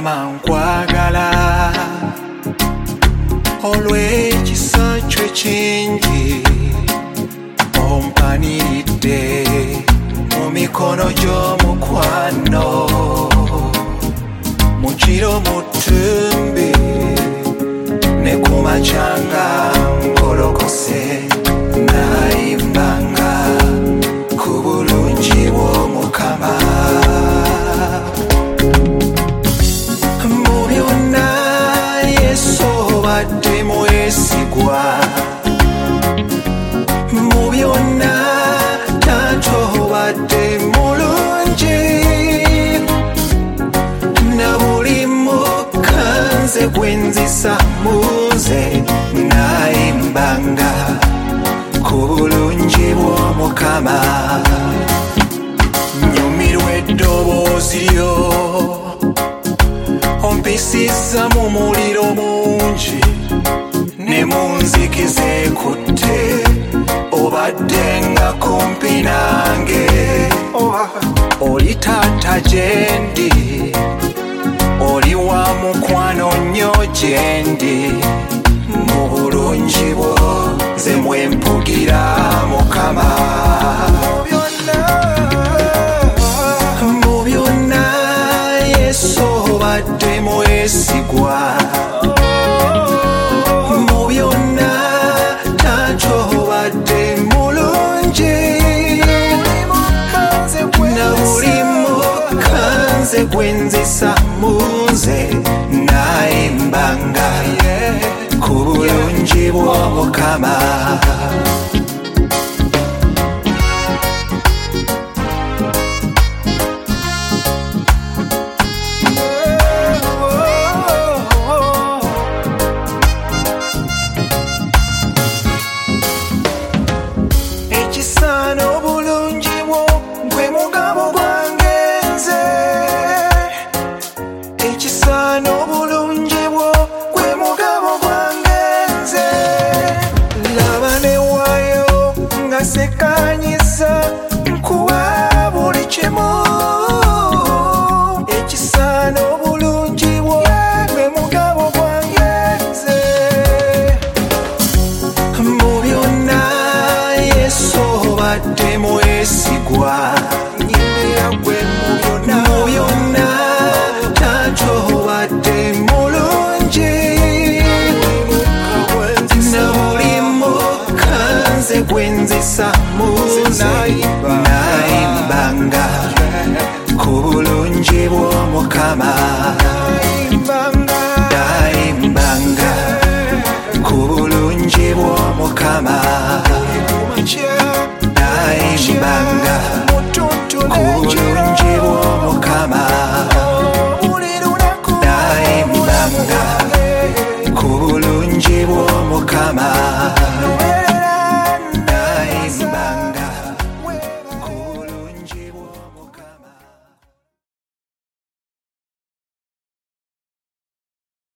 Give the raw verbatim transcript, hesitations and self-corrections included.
Mukama nkwagala olw'ekisa kyo ekingi ompanidde mu mikono gy'omukwano mu kiro mu ttumbi ne ku makya nga ngolokose nayimbanga ku bulungi bw'Omukama. Mu byonna Yesu obadde mwesigwa, mu byonna Taata obadde mulungi, na buli mukka nze gwe nzisa muze nayimbanga ku bulungi bw'Omukama. Nyumirwa eddoboozi lyo ompisizza mu muliro mungi ne mu nzikiza ekutte obadde nga kumpi nange. Oli Taata gye ndi, oli wa mukwano nnyo gye ndi, mu bulungi bwo nze mwempugira Mukama. Mu byonna Yesu obadde mwesigwa, mu byonna Taata obadde mulungi, na buli mukka nze gwe nzisa muze nayimbanga ku bulungi bw'Omukama. Ekisa n'obulungi bwo gwe mugabo gwange nze, ekisa n'obulungi bwo gwe mugabo gwange nze. Laba ne waayo nga sekkaanyiza nkuwa buli kimu, ekisa n'obulungi bwo gwe mugabo gwange nze. Mu byonna Yesu obadde mwesigwa, nnyinira gwe mu byonna, mu byonna Taata obadde mulungi, na buli mukka nze gwe nzisa muze nayimbanga ku bulungi bw'Omukama.